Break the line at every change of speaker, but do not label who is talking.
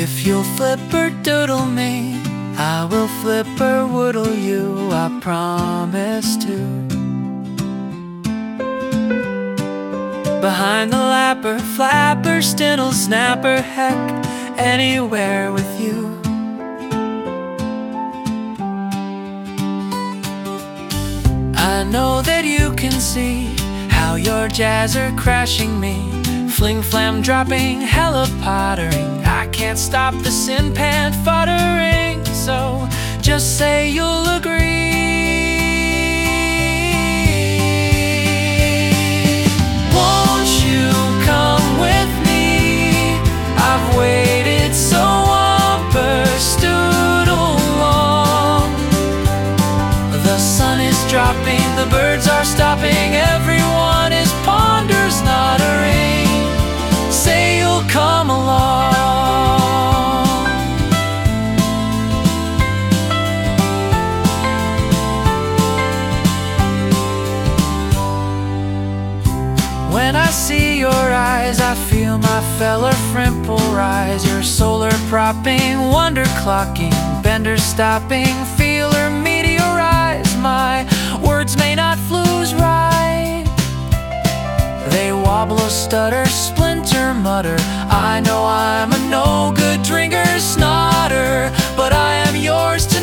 If you'll flipper doodle me, I will flipper woodle you, I promise to. Behind the lapper, flapper, stinnle, snapper, heck, anywhere with you. I know that you can see how your jazz are crashing me. Fling flam dropping, hella pottering. I can't stop the sin pan futtering. So just say you'll agree. Won't you come with me? I've waited so stood long. The sun is dropping, the birds are stopping, everyone is ponders not a ring. Say you'll come along. When I see your eyes, I feel my feller frimple rise. Your solar propping, wonder clocking, bender stopping, feeler meteorize. My words may not flues right, they wobble, stutter, splinter, mutter. I know I'm a no-good drinker, snotter, but I am yours